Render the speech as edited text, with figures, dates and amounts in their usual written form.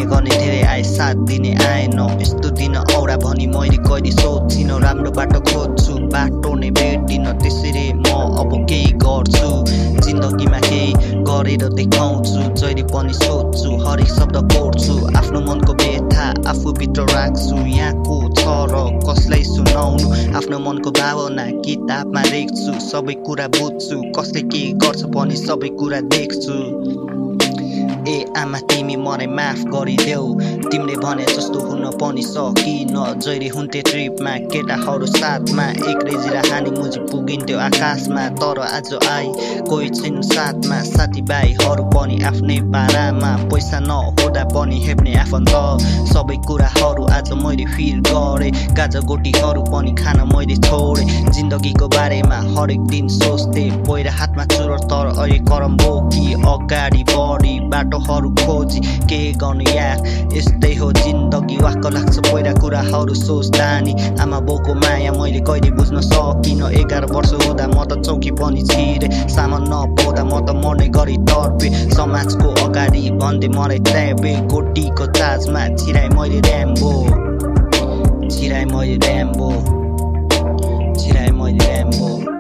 गर्ने धेरै आए साथ दिने आएन यस्तो दिन औरा भनी मैले कहिले सोचिन राम्रो बाटो खोज्छु बाटो नै भेटिन त्यसैले म अब केही गर्छु जिन्दगीमा केही गरेर देखाउँछु जहिले पनि सोध्छु हरेक शब्द कोर्छु आफ्नो मनको व्यथा आफूभित्र राख्छु यहाँको छ र कसलाई सुनाउनु आफ्नो मनको भावना किताबमा लेख्छु सबै कुरा बुझ्छु कसले के गर्छ पनि सबै कुरा देख्छु ए आमा तिमी मलाई माफ गरिदेऊ तिमीले भने जस्तो हुन पनि सकिन जहिले हुन्थे ट्रिपमा केटाहरू साथमा एक रेजिरा हानी मुजी पुगिन्थ्यो आकाशमा तर आज आई कोही छैन साथमा साथीभाइहरू पनि आफ्नै पारामा पैसा नहुँदा पनि हेप्ने आफन्त सबै कुराहरू आज मैले फिल गरेँ गाजा गोटीहरू पनि खान मैले छोडेँ जिन्दगीको बारेमा हरेक दिन सोच्थे पहिला हातमा चुरो तर अहिले करम बोकी अगाडि बढी बाटोहरू खोजी के गर्नु यार यस्तै हो जिन्दगी वाक्क लाग्छ पहिला कुराहरू सोच्दा नि आमा बाउको माया मैले कहिले बुझ्न सकिन 11 वर्ष हुँदा म त चौकी पनि छिरे सामान नपाउँदा म त मर्ने गरी तर्पे समाजको अगाडि भन्दै मलाई ट्याबे गोटीको चार्जमा छिराए मैले ऱ्याम्बो छिराए मैले ऱ्याम्बो